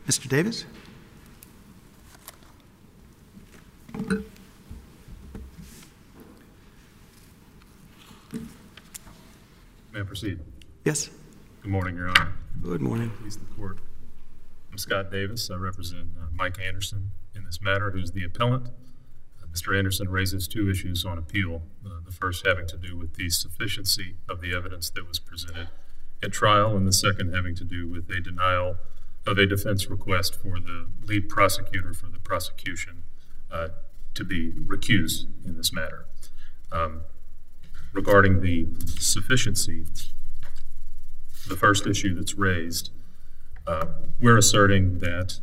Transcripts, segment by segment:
Mr. Davis? May I proceed? Yes. Good morning, Your Honor. Good morning. Please, the court. I'm Scott Davis. I represent Mike Anderson in this matter, who's the appellant. Mr. Anderson raises two issues on appeal, the first having to do with the sufficiency of the evidence that was presented at trial, and the second having to do with a denial of a defense request for the lead prosecutor for the prosecution to be recused in this matter. Regarding the sufficiency, the first issue that's raised, we're asserting that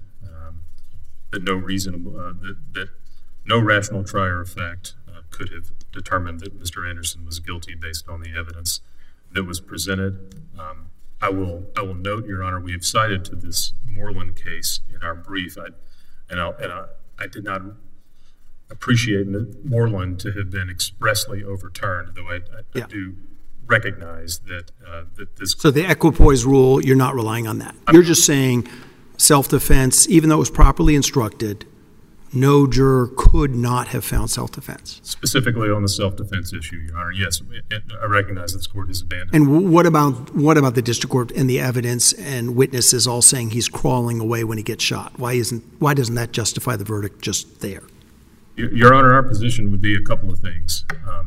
no rational trier of fact could have determined that Mr. Anderson was guilty based on the evidence that was presented. I will note, Your Honor, we have cited to this Moreland case in our brief, I did not appreciate Moreland to have been expressly overturned, though I do recognize that this. So the equipoise rule, you're not relying on that. You're just saying self-defense, even though it was properly instructed, no juror could not have found self-defense. Specifically on the self-defense issue, Your Honor, yes, I recognize this court has abandoned. And what about the district court and the evidence and witnesses all saying he's crawling away when he gets shot? Why doesn't that justify the verdict just there? Your Honor, our position would be a couple of things.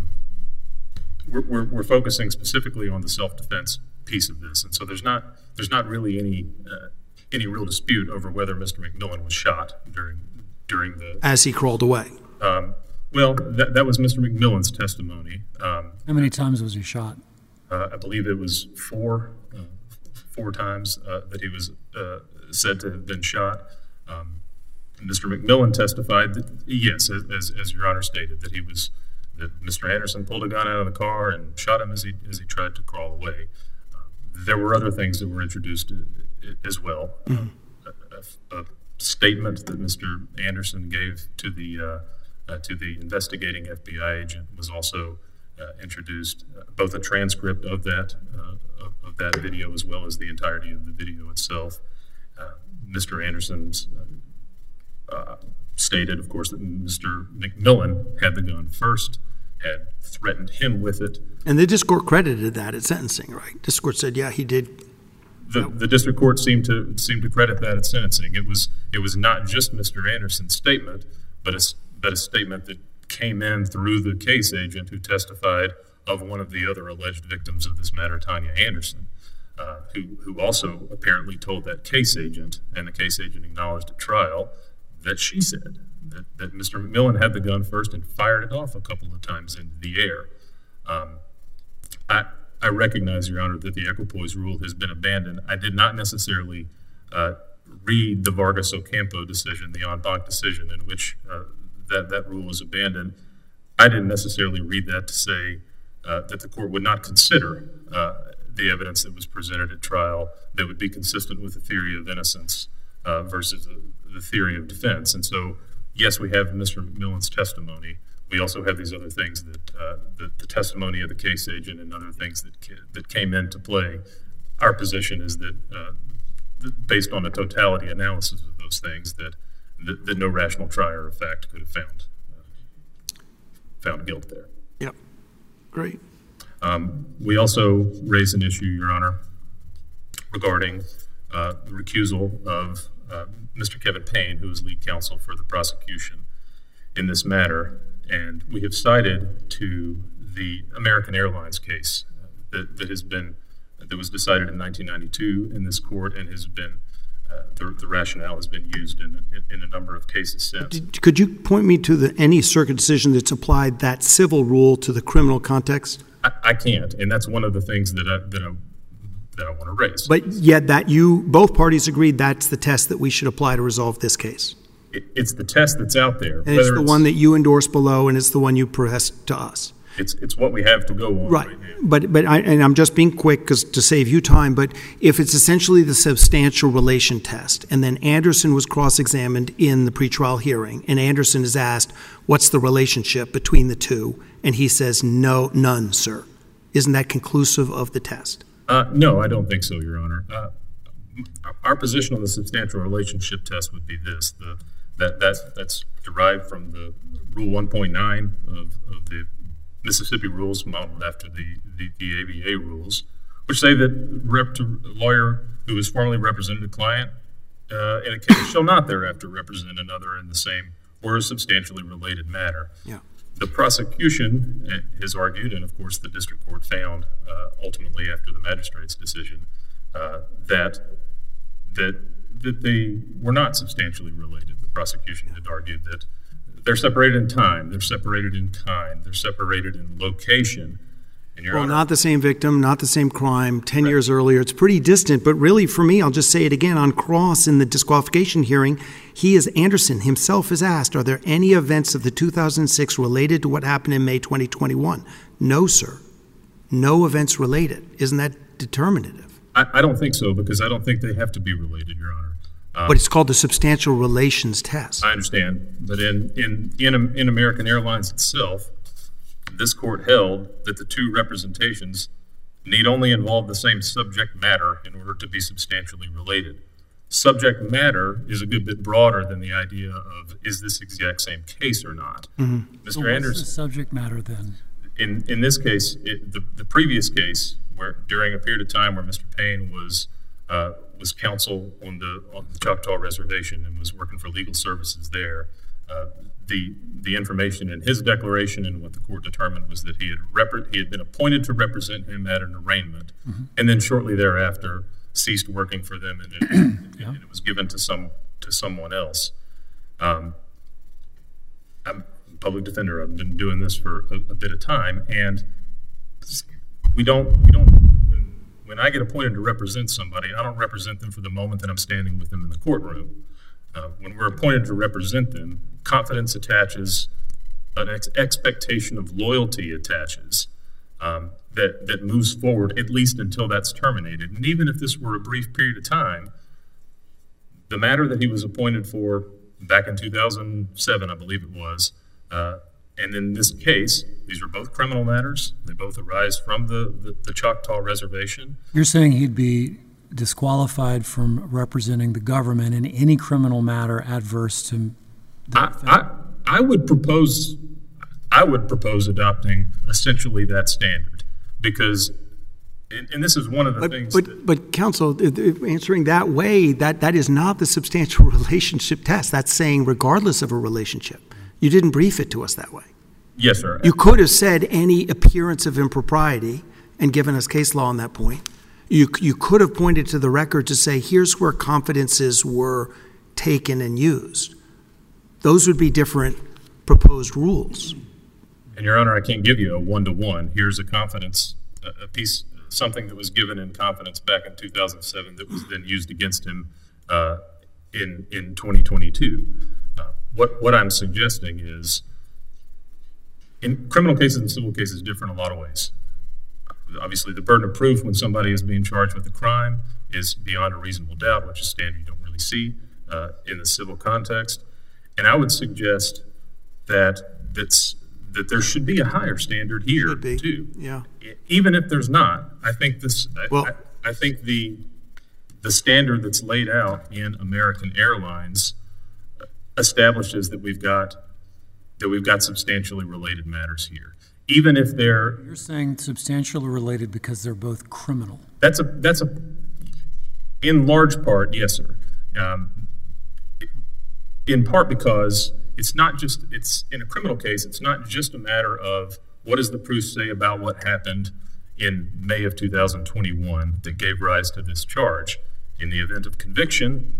We're focusing specifically on the self-defense piece of this, and so there's not really any real dispute over whether Mr. McMillan was shot during the as he crawled away. Well, that was Mr. McMillan's testimony. How many times was he shot? I believe it was four times that he was said to have been shot. Mr. McMillan testified that, yes, as Your Honor stated, that Mr. Anderson pulled a gun out of the car and shot him as he tried to crawl away. There were other things that were introduced as well. Mm-hmm. A statement that Mr. Anderson gave to the investigating FBI agent was also introduced. Both a transcript of that video as well as the entirety of the video itself. Mr. Anderson's stated, of course, that Mr. McMillan had the gun first, had threatened him with it. And the district court credited that at sentencing, right? District court said, yeah, he did. The district court seemed to credit that at sentencing. It was not just Mr. Anderson's statement, but a statement that came in through the case agent who testified of one of the other alleged victims of this matter, Tanya Anderson, who also apparently told that case agent, and the case agent acknowledged at trial, that she said that Mr. McMillan had the gun first and fired it off a couple of times into the air. I recognize, Your Honor, that the equipoise rule has been abandoned. I did not necessarily read the Vargas Ocampo decision, the en banc decision, in which that rule was abandoned. I didn't necessarily read that to say that the court would not consider the evidence that was presented at trial that would be consistent with the theory of innocence versus the theory of defense. And so, yes, we have Mr. McMillan's testimony. We also have these other things that the testimony of the case agent and other things that came into play. Our position is that, based on the totality analysis of those things, that no rational trier of fact could have found guilt there. Yep. Great. We also raise an issue, Your Honor, regarding the recusal of Mr. Kevin Payne, who is lead counsel for the prosecution in this matter. And we have cited to the American Airlines case that was decided in 1992 in this court and has been the rationale has been used in a number of cases since. Could you point me to any circuit decision that's applied that civil rule to the criminal context? I can't, and that's one of the things that I want to raise. But yet both parties agreed that's the test that we should apply to resolve this case. It's the test that's out there. And it's the one that you endorse below, and it's the one you pressed to us. It's what we have to go on right now. But I'm just being quick because to save you time, but if it's essentially the substantial relation test, and then Anderson was cross-examined in the pretrial hearing, and Anderson is asked, what's the relationship between the two? And he says, no, none, sir. Isn't that conclusive of the test? No, I don't think so, Your Honor. Our position on the substantial relationship test would be this: that's derived from the Rule 1.9 of the Mississippi rules, modeled after the ABA rules, which say that a lawyer who has formerly represented a client in a case shall not thereafter represent another in the same or a substantially related matter. Yeah. The prosecution has argued, and of course the district court found ultimately after the magistrate's decision, that they were not substantially related. The prosecution had argued that they're separated in time, they're separated in kind, they're separated in location. And Your Well, Honor, not the same victim, not the same crime, 10 Right. years earlier. It's pretty distant, but really for me, I'll just say it again, on cross in the disqualification hearing, Anderson himself is asked, are there any events of the 2006 related to what happened in May 2021? No, sir. No events related. Isn't that determinative? I don't think so, because I don't think they have to be related, Your Honor. But it's called the substantial relations test. I understand, but in American Airlines itself, this court held that the two representations need only involve the same subject matter in order to be substantially related. Subject matter is a good bit broader than the idea of, is this exact same case or not? Mm-hmm. So Mr. what's Anderson, the subject matter then? in this case, the previous case, where during a period of time where Mr. Payne was counsel on the Choctaw Reservation and was working for legal services there, the information in his declaration and what the court determined was that he had been appointed to represent him at an arraignment, and then shortly thereafter ceased working for them, and it was given to someone else. I'm a public defender. I've been doing this for a bit of time, and we don't. When I get appointed to represent somebody, I don't represent them for the moment that I'm standing with them in the courtroom. When we're appointed to represent them, confidence attaches, an expectation of loyalty attaches, that moves forward at least until that's terminated. And even if this were a brief period of time, the matter that he was appointed for back in 2007, I believe it was, and in this case, these were both criminal matters. They both arise from the Choctaw Reservation. You're saying he'd be disqualified from representing the government in any criminal matter adverse to the defendant? I would propose adopting essentially that standard, because, and this is one of the things. But counsel, answering that way, that is not the substantial relationship test. That's saying regardless of a relationship. You didn't brief it to us that way. Yes, sir. You could have said any appearance of impropriety and given us case law on that point. You could have pointed to the record to say, here's where confidences were taken and used. Those would be different proposed rules. And Your Honor, I can't give you a one-to-one. Here's a confidence, a piece, something that was given in confidence back in 2007 that was then used against him in 2022. What I'm suggesting is, in criminal cases and civil cases, different in a lot of ways. Obviously, the burden of proof when somebody is being charged with a crime is beyond a reasonable doubt, which is a standard you don't really see in the civil context. And I would suggest that there should be a higher standard here Should be. too. Yeah. Even if there's not, I think this. Well- I think the standard that's laid out in American Airlines establishes that we've got substantially related matters here. Even if they're, You're saying substantially related because they're both criminal. that's in large part, yes, sir. In part because it's in a criminal case, it's not just a matter of what does the proof say about what happened in May of 2021 that gave rise to this charge. In the event of conviction,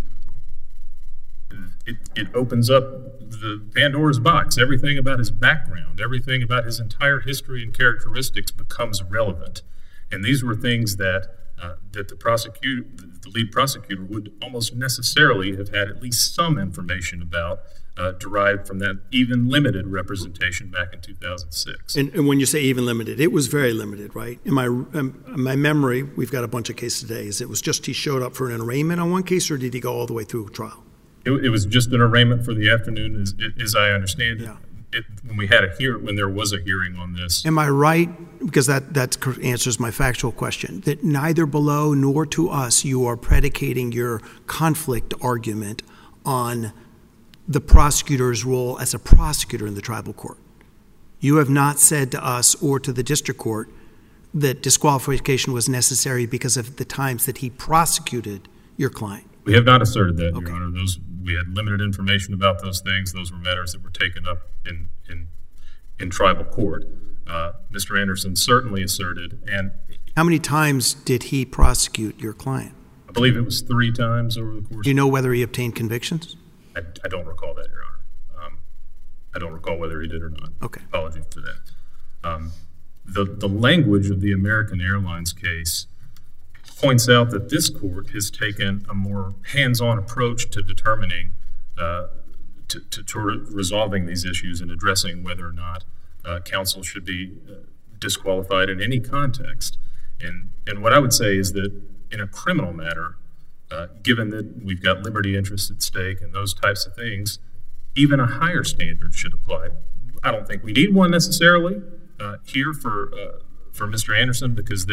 it opens up the Pandora's box. Everything about his background, everything about his entire history and characteristics becomes relevant. And these were things that the lead prosecutor would almost necessarily have had at least some information about, derived from that even limited representation back in 2006. And when you say even limited, it was very limited, right? In my memory, we've got a bunch of cases today. It was just he showed up for an arraignment on one case, or did he go all the way through trial? It was just an arraignment for the afternoon, as I understand it. Yeah. when we had when there was a hearing on this. Am I right? Because that answers my factual question, that neither below nor to us you are predicating your conflict argument on the prosecutor's role as a prosecutor in the tribal court. You have not said to us or to the district court that disqualification was necessary because of the times that he prosecuted your client. We have not asserted that, Okay. Your Honor. We had limited information about those things. Those were matters that were taken up in tribal court. Mr. Anderson certainly asserted, and How many times did he prosecute your client? I believe it was 3 times over the course. Do you know whether he obtained convictions? I don't recall that, Your Honor. I don't recall whether he did or not. Okay. Apologies for that. The language of the American Airlines case points out that this court has taken a more hands-on approach to determining, to resolving these issues and addressing whether or not counsel should be disqualified in any context. And what I would say is that in a criminal matter, given that we've got liberty interests at stake and those types of things, even a higher standard should apply. I don't think we need one necessarily here for Mr. Anderson, because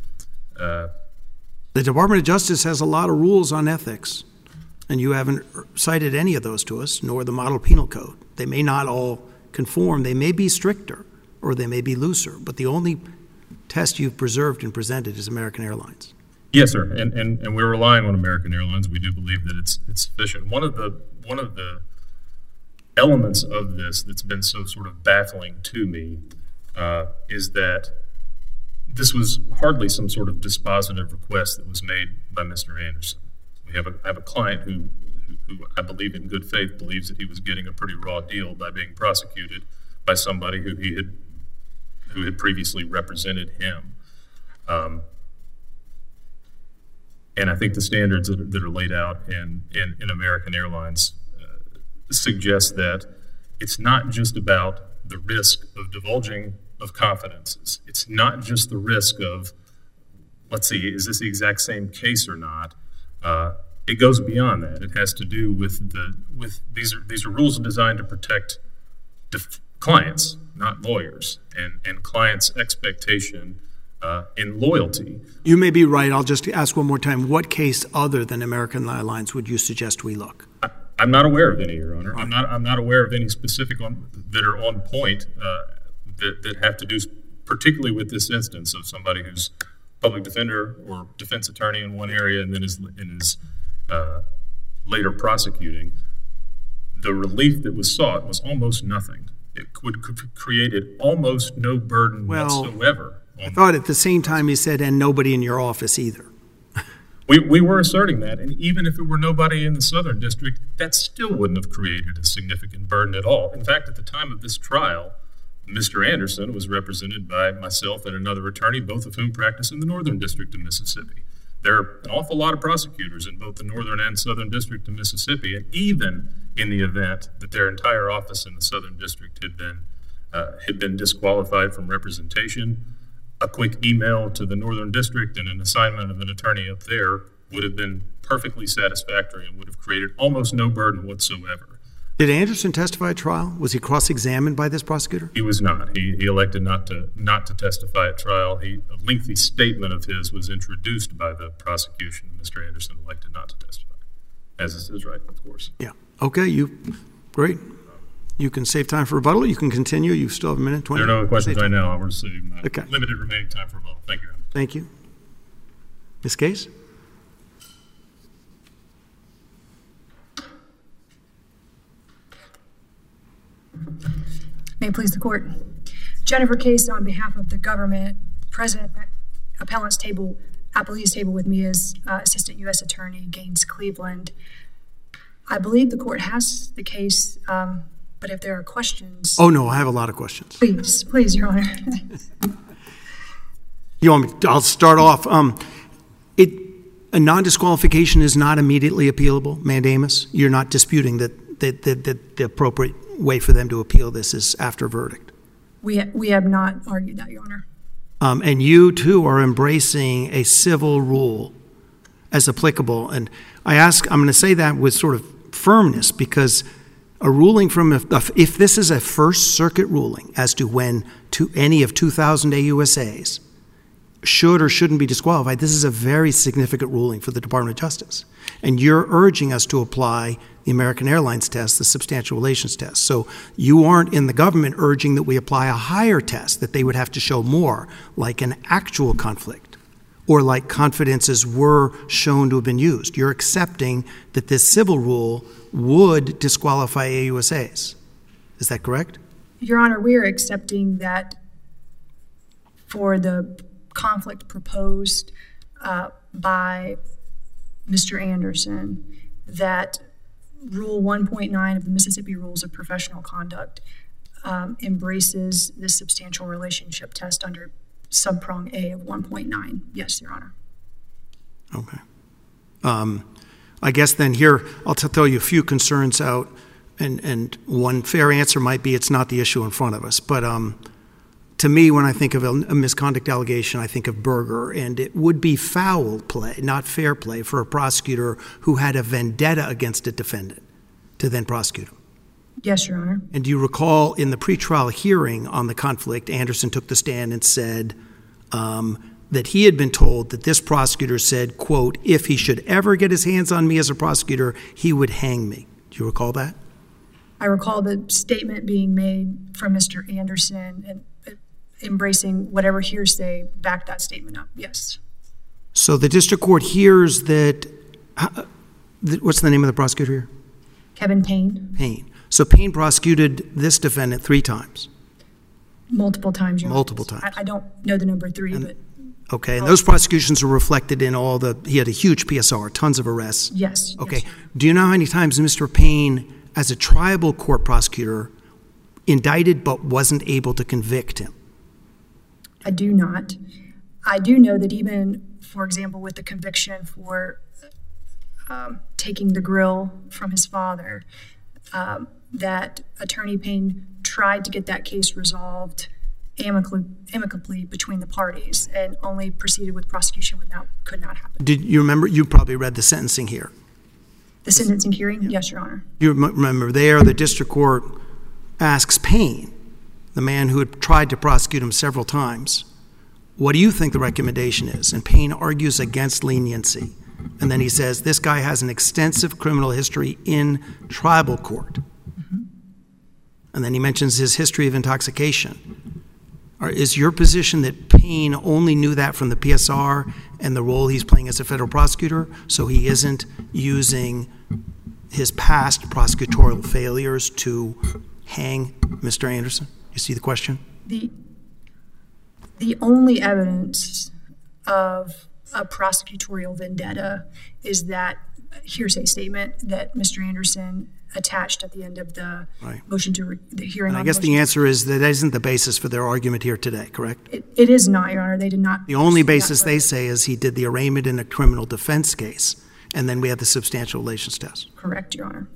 The Department of Justice has a lot of rules on ethics, and you haven't cited any of those to us, nor the Model Penal Code. They may not all conform. They may be stricter, or they may be looser, but the only test you've preserved and presented is American Airlines. Yes, sir, and we're relying on American Airlines. We do believe that it's sufficient. One of the elements of this that's been so sort of baffling to me is that this was hardly some sort of dispositive request that was made by Mr. Anderson. We have a client who I believe in good faith believes that he was getting a pretty raw deal by being prosecuted by somebody who had previously represented him. And I think the standards that are laid out in American Airlines suggest that it's not just about the risk of divulging of confidences. It's not just the risk of, let's see, is this the exact same case or not? It goes beyond that. It has to do with these are rules designed to protect clients, not lawyers, and clients' expectation in loyalty. You may be right. I'll just ask one more time. What case other than American Airlines would you suggest we look? I'm not aware of any, Your Honor. I'm not aware of any specific that are on point that have to do particularly with this instance of somebody who's public defender or defense attorney in one area and then is later prosecuting. The relief that was sought was almost nothing. It created almost no burden whatsoever. I thought at the same time you said, and nobody in your office either. We were asserting that, and even if it were nobody in the Southern District, that still wouldn't have created a significant burden at all. In fact, at the time of this trial, Mr. Anderson was represented by myself and another attorney, both of whom practice in the Northern District of Mississippi. There are an awful lot of prosecutors in both the Northern and Southern District of Mississippi, and even in the event that their entire office in the Southern District had been disqualified from representation, a quick email to the Northern District and an assignment of an attorney up there would have been perfectly satisfactory and would have created almost no burden whatsoever. Did Anderson testify at trial? Was he cross-examined by this prosecutor? He was not. He elected not to testify at trial. A lengthy statement of his was introduced by the prosecution. Mr. Anderson elected not to testify, as is his right, of course. Yeah. Okay, great. You can save time for rebuttal. You can continue. You still have a minute, 20. There are no questions right now. I'll receive Okay. limited remaining time for rebuttal. Thank you, Your Honor. Thank you. Ms. Case? May it please the court. Jennifer Case, on behalf of the government, present at appellant's table, appellee's table with me is Assistant U.S. Attorney Gaines Cleveland. I believe the court has the case, but if there are questions... Oh, no, I have a lot of questions. Please, Your Honor. You want me? I'll start off. A non-disqualification is not immediately appealable, mandamus. You're not disputing that the appropriate way for them to appeal this is after verdict. We have not argued that, Your Honor. And you, too, are embracing a civil rule as applicable. And I'm going to say that with sort of firmness because A ruling from, if this is a First Circuit ruling as to when to any of 2,000 AUSAs should or shouldn't be disqualified, this is a very significant ruling for the Department of Justice. And you're urging us to apply the American Airlines test, the substantial relations test. So you aren't in the government urging that we apply a higher test, that they would have to show more, like an actual conflict, or like confidences were shown to have been used. You're accepting that this civil rule would disqualify AUSAs. Is that correct? Your Honor, we are accepting that for the conflict proposed by Mr. Anderson, that Rule 1.9 of the Mississippi Rules of Professional Conduct embraces the substantial relationship test under subprong A of 1.9. Yes, Your Honor. Okay. I guess then here, I'll throw you a few concerns out, and one fair answer might be it's not the issue in front of us. But to me, when I think of a misconduct allegation, I think of Berger, and it would be foul play, not fair play, for a prosecutor who had a vendetta against a defendant to then prosecute him. Yes, Your Honor. And do you recall in the pretrial hearing on the conflict, Anderson took the stand and said that he had been told that this prosecutor said, quote, if he should ever get his hands on me as a prosecutor, he would hang me. Do you recall that? I recall the statement being made from Mr. Anderson and embracing whatever hearsay backed that statement up. Yes. So the district court hears that, what's the name of the prosecutor here? Kevin Payne. Payne. So Payne prosecuted this defendant 3 times. Multiple times, Your Honor. Multiple times. I don't know the number 3, but... Okay, and those prosecutions are reflected in he had a huge PSR, tons of arrests. Yes. Okay. Yes. Do you know how many times Mr. Payne, as a tribal court prosecutor, indicted but wasn't able to convict him? I do not. I do know that even, for example, with the conviction for taking the grill from his father, that Attorney Payne tried to get that case resolved amicably between the parties and only proceeded with prosecution when that could not happen. Did you remember? You probably read the sentencing here. The sentencing hearing? Yeah. Yes, Your Honor. You remember there the district court asks Payne, the man who had tried to prosecute him several times, what do you think the recommendation is? And Payne argues against leniency. And then he says, this guy has an extensive criminal history in tribal court. Mm-hmm. And then he mentions his history of intoxication. Is your position that Payne only knew that from the PSR and the role he's playing as a federal prosecutor, so he isn't using his past prosecutorial failures to hang Mr. Anderson? You see the question? The only evidence of a prosecutorial vendetta is that hearsay statement that Mr. Anderson attached at the end of the motion to the hearing. And I guess the answer is that isn't the basis for their argument here today, correct? It is not, Your Honor. They did not. The only basis they say is he did the arraignment in a criminal defense case, and then we have the substantial relations test. Correct, Your Honor.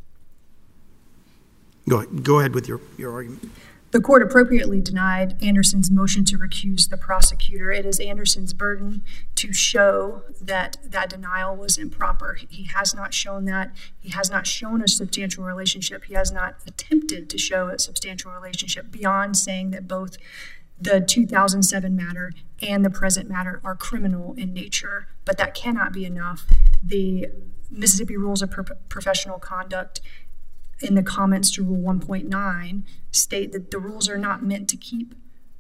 Go ahead with your argument. The court appropriately denied Anderson's motion to recuse the prosecutor. It is Anderson's burden to show that that denial was improper. He has not shown that. He has not shown a substantial relationship. He has not attempted to show a substantial relationship beyond saying that both the 2007 matter and the present matter are criminal in nature. But that cannot be enough. The Mississippi Rules of Professional Conduct in the comments to Rule 1.9 state that the rules are not meant to keep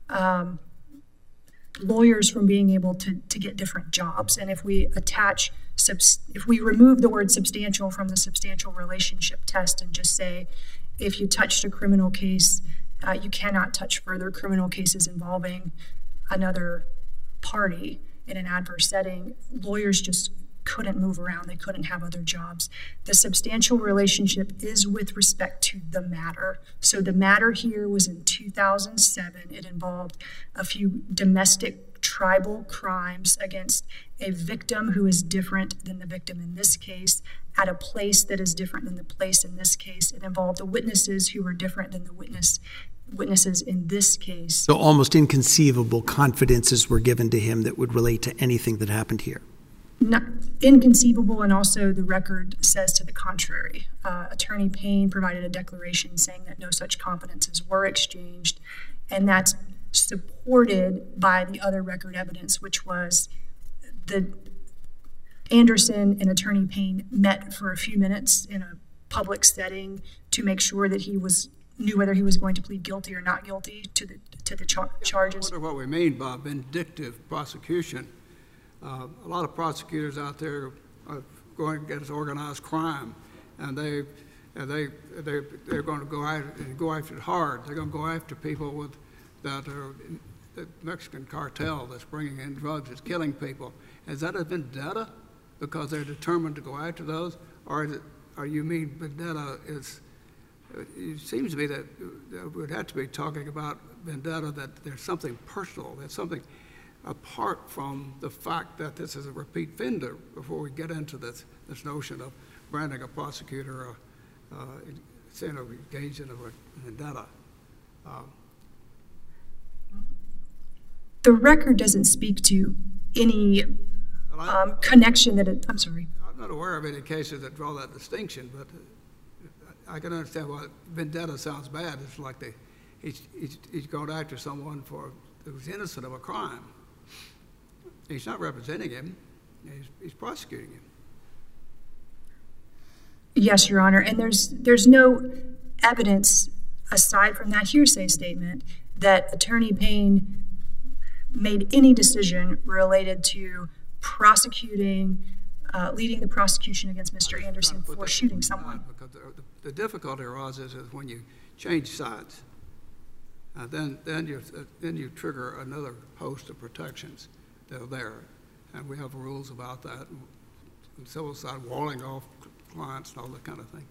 lawyers from being able to get different jobs. And if we remove the word substantial from the substantial relationship test and just say, if you touched a criminal case, you cannot touch further criminal cases involving another party in an adverse setting, lawyers just couldn't move around. They couldn't have other jobs. The substantial relationship is with respect to the matter. So the matter here was in 2007. It involved a few domestic tribal crimes against a victim who is different than the victim in this case, at a place that is different than the place in this case. It involved the witnesses who were different than the witnesses in this case. So almost inconceivable confidences were given to him that would relate to anything that happened here. not inconceivable, and also the record says to the contrary. Attorney Payne provided a declaration saying that no such confidences were exchanged, and that's supported by the other record evidence, which was the Anderson and Attorney Payne met for a few minutes in a public setting to make sure that he knew whether he was going to plead guilty or not guilty to the charges. I wonder what we mean by vindictive prosecution. A lot of prosecutors out there are going against organized crime, and they're going to go after it hard. They're going to go after people that are the Mexican cartel that's bringing in drugs, that's killing people. Is that a vendetta because they're determined to go after those, or you mean vendetta is? It seems to me that we'd have to be talking about vendetta, that there's something personal, there's something apart from the fact that this is a repeat offender before we get into this notion of branding a prosecutor engaged in a vendetta. The record doesn't speak to any connection that I'm sorry. I'm not aware of any cases that draw that distinction, but I can understand why vendetta sounds bad. It's like he's going after someone who's innocent of a crime. He's not representing him. He's prosecuting him. Yes, Your Honor, and there's no evidence aside from that hearsay statement that Attorney Payne made any decision related to leading the prosecution against Mr. Anderson for shooting someone. Because the difficulty arises is when you change sides, then you trigger another host of protections that are there, and we have rules about that. And civil side, walling off clients and all that kind of thing.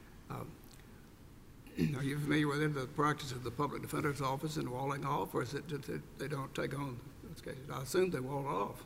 Are you familiar with the practice of the public defender's office in walling off, or is it that they don't take on those cases? I assume they wall off.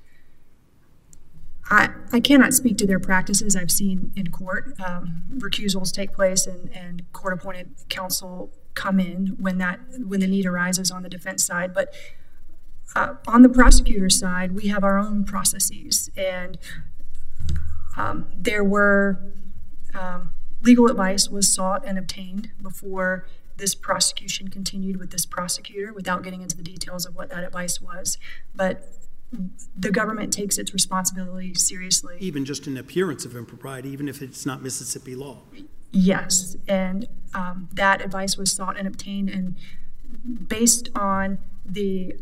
I cannot speak to their practices. I've seen in court recusals take place and court-appointed counsel come in when the need arises on the defense side. But on the prosecutor's side, we have our own processes, and there were legal advice was sought and obtained before this prosecution continued with this prosecutor, without getting into the details of what that advice was. But the government takes its responsibility seriously. Even just an appearance of impropriety, even if it's not Mississippi law. Yes, and that advice was sought and obtained, and based on the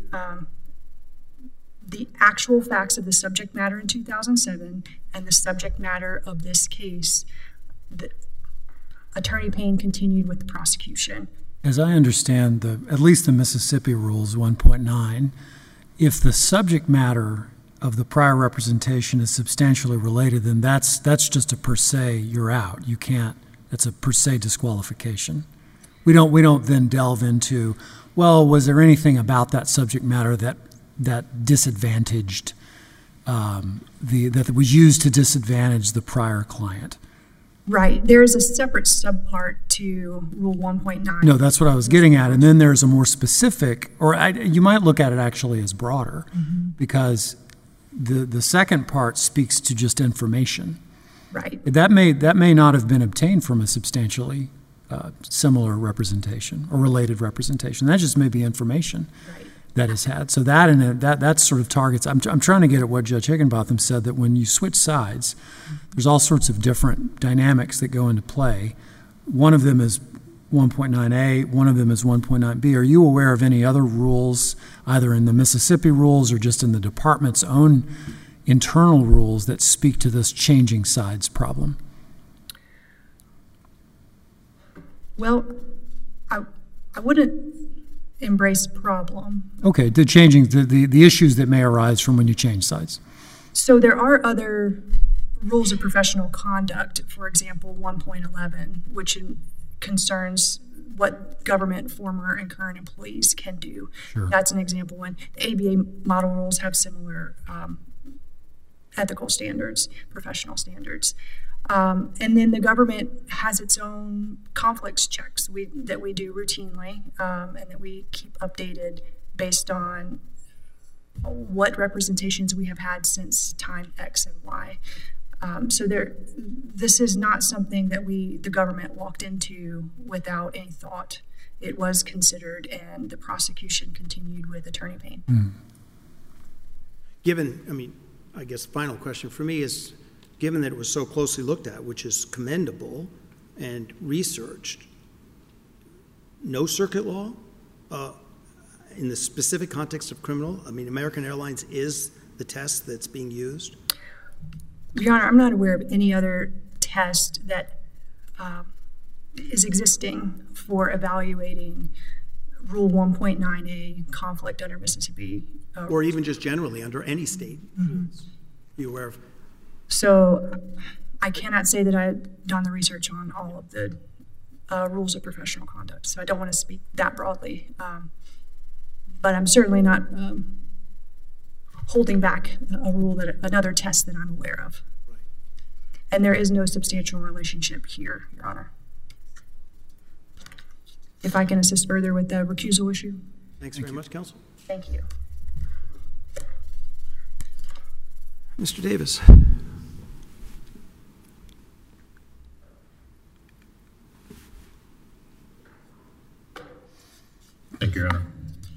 actual facts of the subject matter in 2007 and the subject matter of this case, Attorney Payne continued with the prosecution. As I understand, at least the Mississippi Rules 1.9, if the subject matter of the prior representation is substantially related, then that's just a per se, you're out. You can't, that's a per se disqualification. We don't then delve into, well, was there anything about that subject matter that disadvantaged, that was used to disadvantage the prior client? Right. There is a separate subpart to Rule 1.9. No, that's what I was getting at. And then there's a more specific, you might look at it actually as broader, because the second part speaks to just information. Right. That may not have been obtained from a substantially similar representation or related representation. That just may be information that is had. So that sort of targets. I'm trying to get at what Judge Higginbotham said, that when you switch sides, there's all sorts of different dynamics that go into play. One of them is 1.9a, one of them is 1.9b. Are you aware of any other rules, either in the Mississippi rules or just in the department's own internal rules, that speak to this changing sides problem? Well, I wouldn't embrace problem. Okay, the issues that may arise from when you change sides. So there are other rules of professional conduct, for example, 1.11, which concerns what government former and current employees can do. Sure. That's an example one. The ABA model rules have similar ethical standards, professional standards. And then the government has its own conflicts checks that we do routinely, and that we keep updated based on what representations we have had since time X and Y. So this is not something that the government walked into without any thought. It was considered, and the prosecution continued with Attorney Payne. Given, I guess final question for me is, given that it was so closely looked at, which is commendable, and researched, no circuit law in the specific context of criminal? American Airlines is the test that's being used? Your Honor, I'm not aware of any other test that is existing for evaluating Rule 1.9A conflict under Mississippi. Or even just generally under any state. Mm-hmm. You aware of? So I cannot say that I've done the research on all of the rules of professional conduct, so I don't want to speak that broadly. But I'm certainly not holding back another test that I'm aware of. Right. And there is no substantial relationship here, Your Honor. If I can assist further with the recusal issue. Thanks very much, counsel. Thank you. Mr. Davis. Thank you, Your Honor.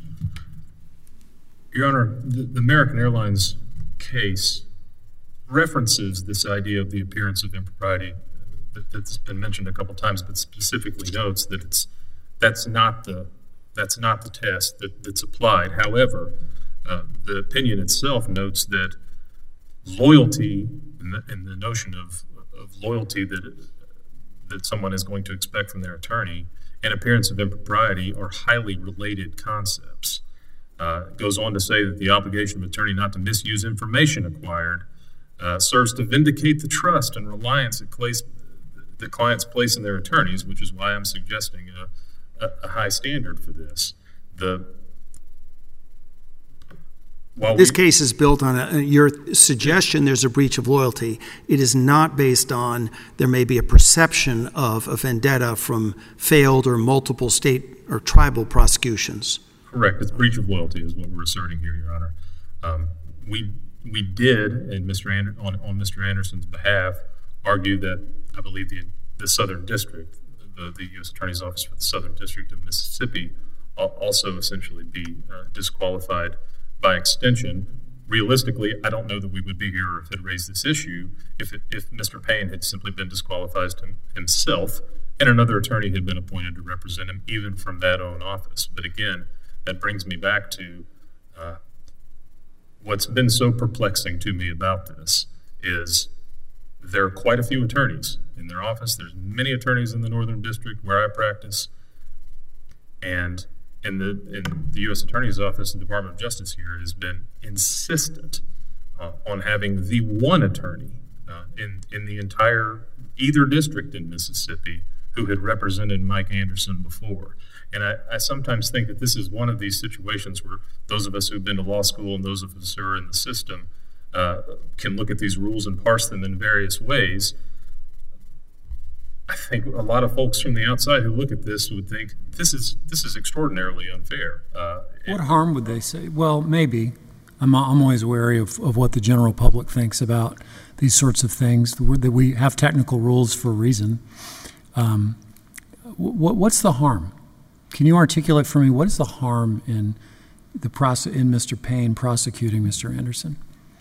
Your Honor, the American Airlines case references this idea of the appearance of impropriety that's been mentioned a couple times, but specifically notes that that's not the test that's applied. However, the opinion itself notes that loyalty and the notion of loyalty that someone is going to expect from their attorney and appearance of impropriety are highly related concepts. It goes on to say that the obligation of attorney not to misuse information acquired serves to vindicate the trust and reliance that clients place in their attorneys, which is why I'm suggesting a high standard for this. This case is built on your suggestion there's a breach of loyalty. It is not based on there may be a perception of a vendetta from failed or multiple state or tribal prosecutions. Correct. It's breach of loyalty is what we're asserting here, Your Honor. We did, on Mr. Anderson's behalf, argue that I believe the Southern District, the U.S. Attorney's Office for the Southern District of Mississippi, also essentially be disqualified by extension. Realistically, I don't know that we would be here if it raised this issue if Mr. Payne had simply been disqualified himself and another attorney had been appointed to represent him, even from that own office. But again, that brings me back to what's been so perplexing to me about this is there are quite a few attorneys in their office. There's many attorneys in the Northern District where I practice, and in the U.S. Attorney's Office and Department of Justice here has been insistent on having the one attorney in the entire either district in Mississippi who had represented Mike Anderson before. And I sometimes think that this is one of these situations where those of us who've been to law school and those of us who are in the system can look at these rules and parse them in various ways. I think a lot of folks from the outside who look at this would think this is extraordinarily unfair. What harm would they say? Well, maybe. I'm always wary of what the general public thinks about these sorts of things, that we have technical rules for a reason. What's the harm? Can you articulate for me what is the harm in Mr. Payne prosecuting Mr. Anderson?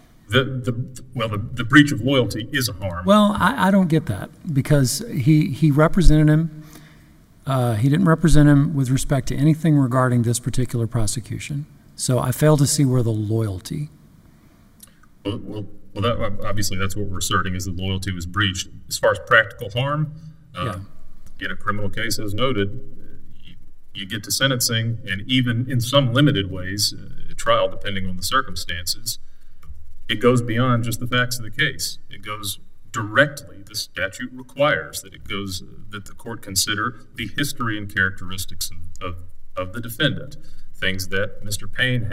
The breach of loyalty is a harm. Well, I don't get that because he represented him. He didn't represent him with respect to anything regarding this particular prosecution. So I fail to see where the loyalty. Well, obviously that's what we're asserting is that loyalty was breached. As far as practical harm, in a criminal case, as noted, you get to sentencing, and even in some limited ways, a trial, depending on the circumstances, it goes beyond just the facts of the case. It goes directly. The statute requires that the court consider the history and characteristics of the defendant, things that Mr. Payne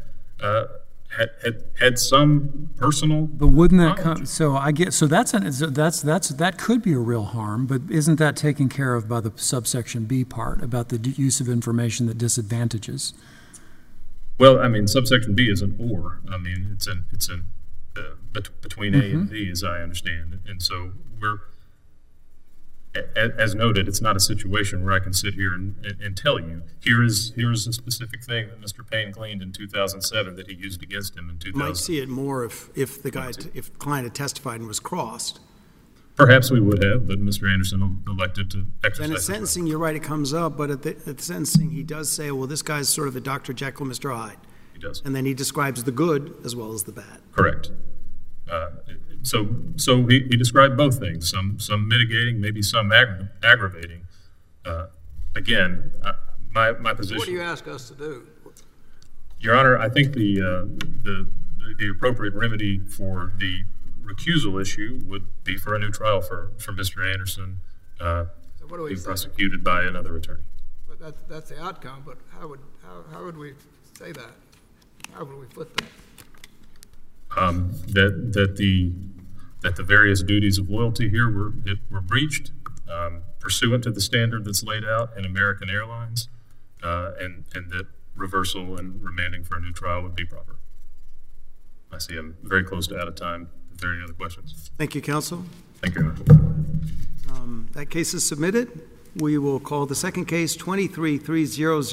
had some personal. But wouldn't that come? So that could be a real harm, but isn't that taken care of by the subsection B part about the use of information that disadvantages? Well, I mean, subsection B is an or. I mean, it's between A and B, as I understand it. And so as noted, it's not a situation where I can sit here and tell you, here is a specific thing that Mr. Payne gleaned in 2007 that he used against him in 2000. Might see it more if the client had testified and was crossed. Perhaps we would have, but Mr. Anderson elected to exercise. And at sentencing, you're right, it comes up, but at the sentencing, he does say, well, this guy's sort of a Dr. Jekyll, Mr. Hyde. He does. And then he describes the good as well as the bad. Correct. So he described both things, some mitigating, maybe some aggravating. Again, my position. What do you ask us to do? Your Honor, I think the appropriate remedy for the recusal issue would be for a new trial for Mr. Anderson, So what do we be say? prosecuted by another attorney. But that's the outcome, but how would we say that? How would we put that? That the various duties of loyalty here were breached pursuant to the standard that's laid out in American Airlines, and that reversal and remanding for a new trial would be proper. I see I'm very close to out of time. If there are any other questions. Thank you, counsel. Thank you very much. That case is submitted. We will call the second case 23-300.